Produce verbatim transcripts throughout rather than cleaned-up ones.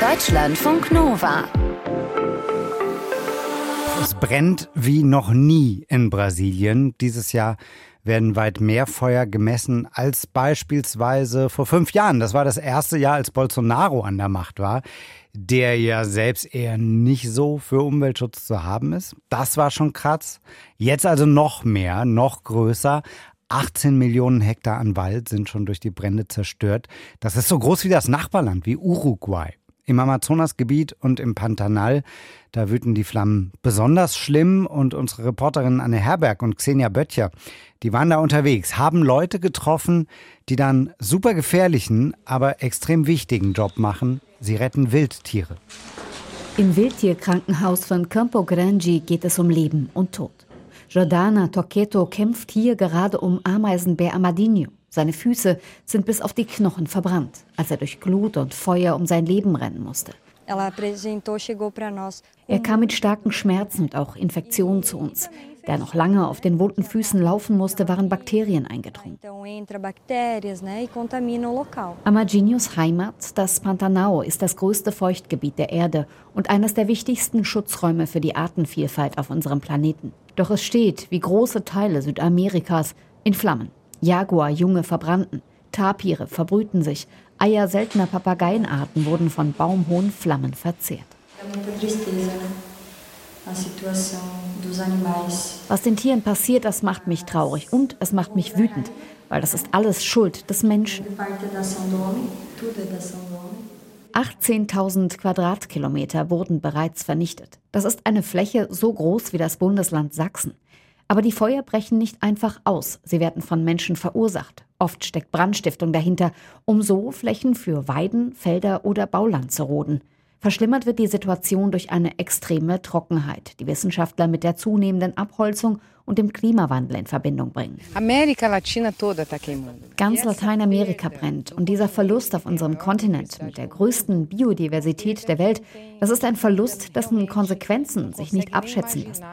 Deutschlandfunk Nova. Es brennt wie noch nie in Brasilien. Dieses Jahr werden weit mehr Feuer gemessen als beispielsweise vor fünf Jahren. Das war das erste Jahr, als Bolsonaro an der Macht war, der ja selbst eher nicht so für Umweltschutz zu haben ist. Das war schon krass. Jetzt also noch mehr, noch größer. achtzehn Millionen Hektar an Wald sind schon durch die Brände zerstört. Das ist so groß wie das Nachbarland, wie Uruguay. Im Amazonasgebiet und im Pantanal, da wüten die Flammen besonders schlimm. Und unsere Reporterinnen Anne Herberg und Xenia Böttcher, die waren da unterwegs, haben Leute getroffen, die dann super gefährlichen, aber extrem wichtigen Job machen. Sie retten Wildtiere. Im Wildtierkrankenhaus von Campo Grande geht es um Leben und Tod. Jordana Toqueto kämpft hier gerade um Ameisenbär Amadinho. Seine Füße sind bis auf die Knochen verbrannt, als er durch Glut und Feuer um sein Leben rennen musste. Er kam mit starken Schmerzen und auch Infektionen zu uns. Da er noch lange auf den wunden Füßen laufen musste, waren Bakterien eingedrungen. Amadinhos Heimat, das Pantanal, ist das größte Feuchtgebiet der Erde und eines der wichtigsten Schutzräume für die Artenvielfalt auf unserem Planeten. Doch es steht, wie große Teile Südamerikas, in Flammen. Jaguarjunge verbrannten, Tapire verbrühten sich, Eier seltener Papageienarten wurden von baumhohen Flammen verzehrt. Was den Tieren passiert, das macht mich traurig und es macht mich wütend, weil das ist alles Schuld des Menschen. achtzehntausend Quadratkilometer wurden bereits vernichtet. Das ist eine Fläche so groß wie das Bundesland Sachsen. Aber die Feuer brechen nicht einfach aus, sie werden von Menschen verursacht. Oft steckt Brandstiftung dahinter, um so Flächen für Weiden, Felder oder Bauland zu roden. Verschlimmert wird die Situation durch eine extreme Trockenheit, die Wissenschaftler mit der zunehmenden Abholzung und dem Klimawandel in Verbindung bringen. Ganz Lateinamerika brennt und dieser Verlust auf unserem Kontinent mit der größten Biodiversität der Welt, das ist ein Verlust, dessen Konsequenzen sich nicht abschätzen lassen,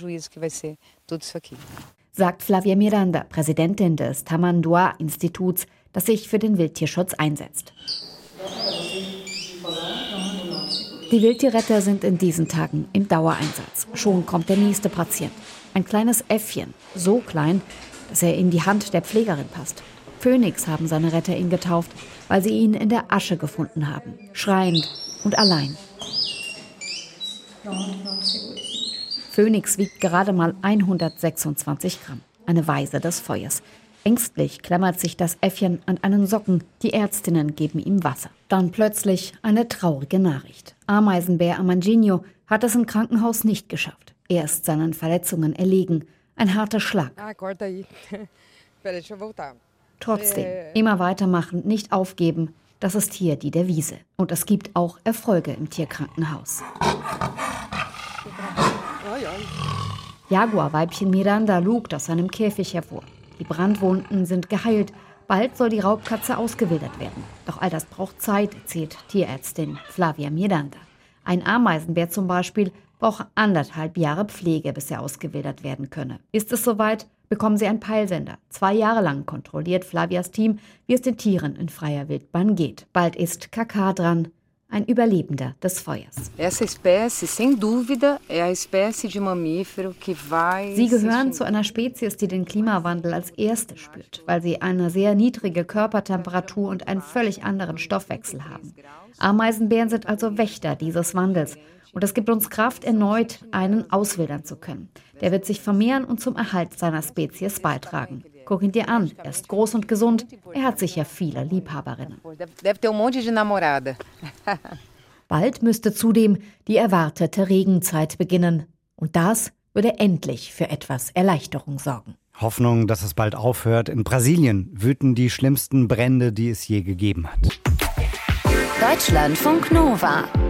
sagt Flavia Miranda, Präsidentin des Tamanduá-Instituts, das sich für den Wildtierschutz einsetzt. Die Wildtierretter sind in diesen Tagen im Dauereinsatz. Schon kommt der nächste Patient. Ein kleines Äffchen, so klein, dass er in die Hand der Pflegerin passt. Phoenix haben seine Retter ihn getauft, weil sie ihn in der Asche gefunden haben. Schreiend und allein. Phoenix wiegt gerade mal hundertsechsundzwanzig Gramm. Eine Waise des Feuers. Ängstlich klammert sich das Äffchen an einen Socken. Die Ärztinnen geben ihm Wasser. Dann plötzlich eine traurige Nachricht. Ameisenbär Amadinho hat es im Krankenhaus nicht geschafft. Er ist seinen Verletzungen erlegen. Ein harter Schlag. Trotzdem, immer weitermachen, nicht aufgeben. Das ist hier die Devise. Und es gibt auch Erfolge im Tierkrankenhaus. Jaguarweibchen Miranda lugt aus seinem Käfig hervor. Die Brandwunden sind geheilt. Bald soll die Raubkatze ausgewildert werden. Doch all das braucht Zeit, erzählt Tierärztin Flavia Miranda. Ein Ameisenbär zum Beispiel braucht anderthalb Jahre Pflege, bis er ausgewildert werden könne. Ist es soweit, bekommen sie einen Peilsender. Zwei Jahre lang kontrolliert Flavias Team, wie es den Tieren in freier Wildbahn geht. Bald ist Kaká dran, ein Überlebender des Feuers. Sie gehören zu einer Spezies, die den Klimawandel als erste spürt, weil sie eine sehr niedrige Körpertemperatur und einen völlig anderen Stoffwechsel haben. Ameisenbären sind also Wächter dieses Wandels. Und es gibt uns Kraft, erneut einen auswildern zu können. Der wird sich vermehren und zum Erhalt seiner Spezies beitragen. Guck ihn dir an, er ist groß und gesund, er hat sicher viele Liebhaberinnen. Bald müsste zudem die erwartete Regenzeit beginnen. Und das würde endlich für etwas Erleichterung sorgen. Hoffnung, dass es bald aufhört. In Brasilien wüten die schlimmsten Brände, die es je gegeben hat. Deutschlandfunk Nova.